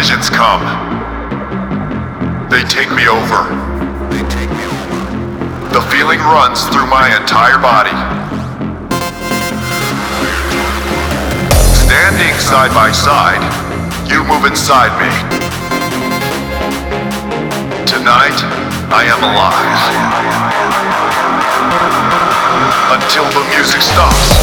visions come. They take me over. The feeling runs through my entire body. Standing side by side, you move inside me. Tonight, I am alive. Until the music stops.